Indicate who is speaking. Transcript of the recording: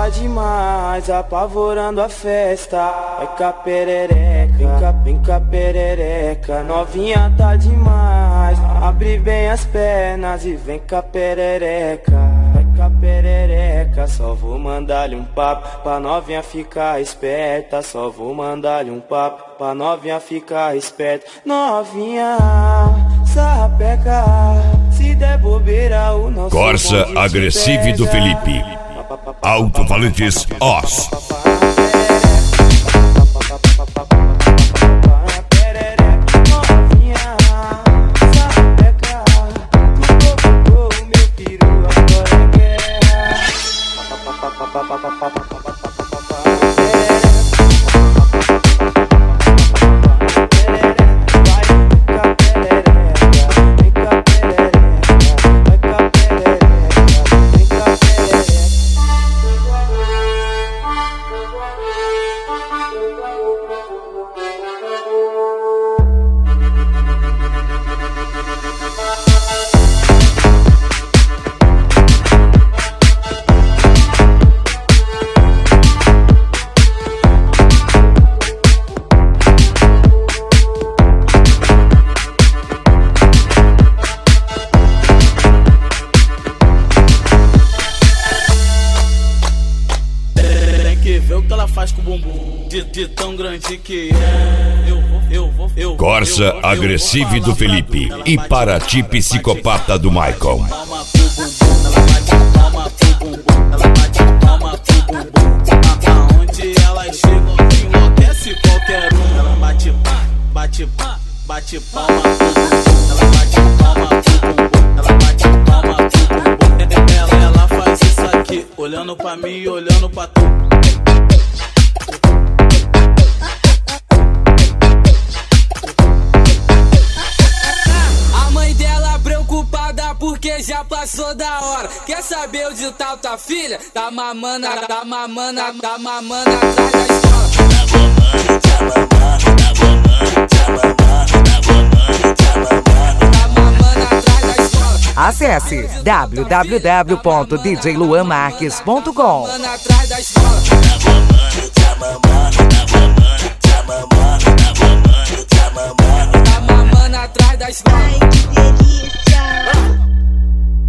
Speaker 1: tá demais, apavorando a festa. Vai cá perereca, vem cá perereca. Novinha tá demais, abre bem as pernas e vem cá perereca. Vai cá perereca, só vou mandar-lhe um papo pra novinha ficar esperta. Só vou mandar-lhe um papo pra novinha ficar esperta. Novinha, sapeca, se der bobeira o nosso
Speaker 2: Corsa Agressive do Felipe. Alto-falantes Os.
Speaker 3: De tão grande que é. Eu
Speaker 2: Corsa Agressive do Felipe e Paraty Psicopata do Michael.
Speaker 3: Aonde elas chegam enlouquece qualquer um. Ela bate palma, bate palma, ela bate palma, ela bate palma. Ela faz isso aqui, olhando pra mim e olhando pra tu. Porque já passou da hora. Quer saber onde tá tua filha? Tá mamando atrás da escola.
Speaker 4: Acesse www.djluanmarques.com.
Speaker 3: Atrás da escola.
Speaker 5: Ai, que delícia.